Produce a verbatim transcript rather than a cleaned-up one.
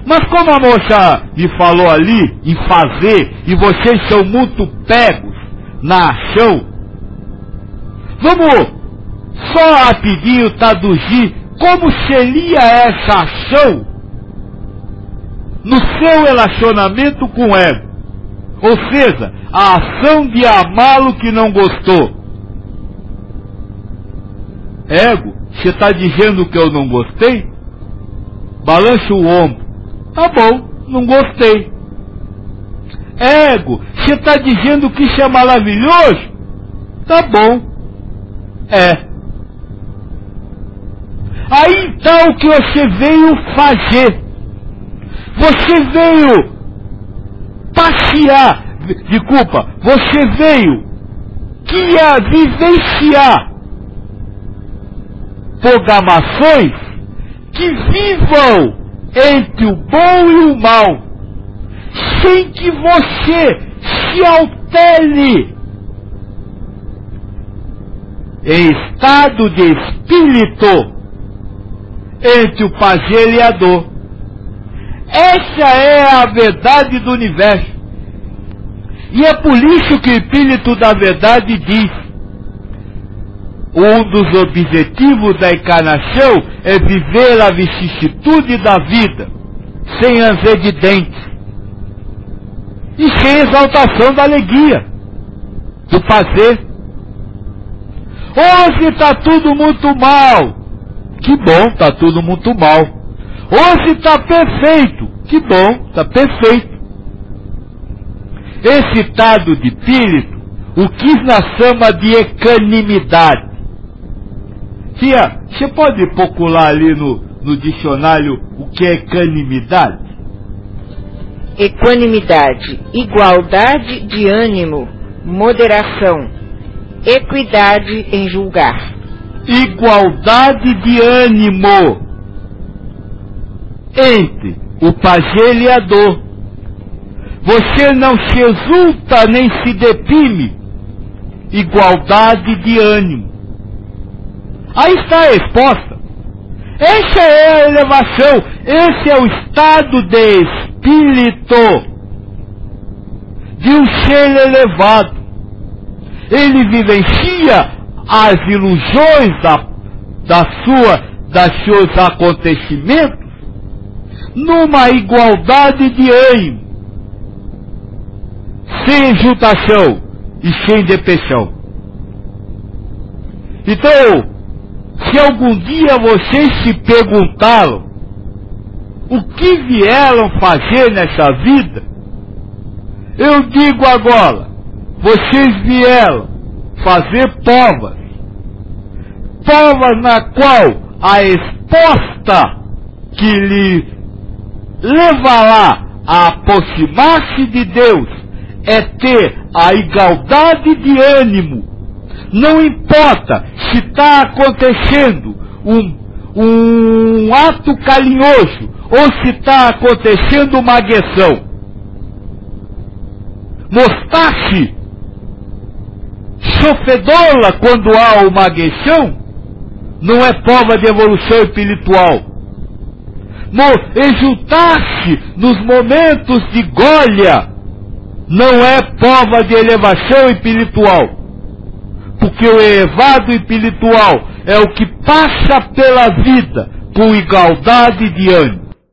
Mas como a moça me falou ali em fazer, e vocês são muito pegos na ação, vamos só rapidinho traduzir como seria essa ação no seu relacionamento com o ego. Ou seja, a ação de amá-lo que não gostou. Ego, você está dizendo que eu não gostei? Balança o ombro. Tá bom, não gostei. Ego, você está dizendo que isso é maravilhoso? Tá bom. É. Aí então o que você veio fazer? Você veio passear, desculpa, você veio que ia vivenciar programações que vivam entre o bom e o mal, sem que você se altere em estado de espírito entre o prazer e a dor. Essa é a verdade do universo. E é por isso que o Espírito da Verdade diz: um dos objetivos da encarnação é viver a vicissitude da vida, sem ranger de dentes, e sem exaltação da alegria, do prazer. Hoje está tudo muito mal. Que bom, está tudo muito mal. Hoje está perfeito. Que bom, está perfeito. Esse estado de espírito, o que nós chamamos de equanimidade. Tia, você pode procurar ali no, no dicionário o que é equanimidade? Equanimidade, igualdade de ânimo, moderação, equidade em julgar. Igualdade de ânimo entre o prazer e a dor. Você não se exulta nem se deprime. Igualdade de ânimo. Aí está a resposta. Essa é a elevação. Esse é o estado de espírito de um ser elevado. Ele vivencia as ilusões da, da sua, das seus acontecimentos numa igualdade de ânimo, sem exultação e sem depressão. Então, se algum dia vocês se perguntaram o que vieram fazer nessa vida, eu digo agora, vocês vieram fazer provas, provas na qual a resposta que lhe levará a aproximar-se de Deus é ter a igualdade de ânimo. Não importa se está acontecendo um, um ato carinhoso ou se está acontecendo uma agressão. Mostrar-se sofredora quando há uma agressão não é prova de evolução espiritual. Exultar-se nos momentos de glória não é prova de elevação espiritual. Porque o elevado espiritual é o que passa pela vida com igualdade de ânimo.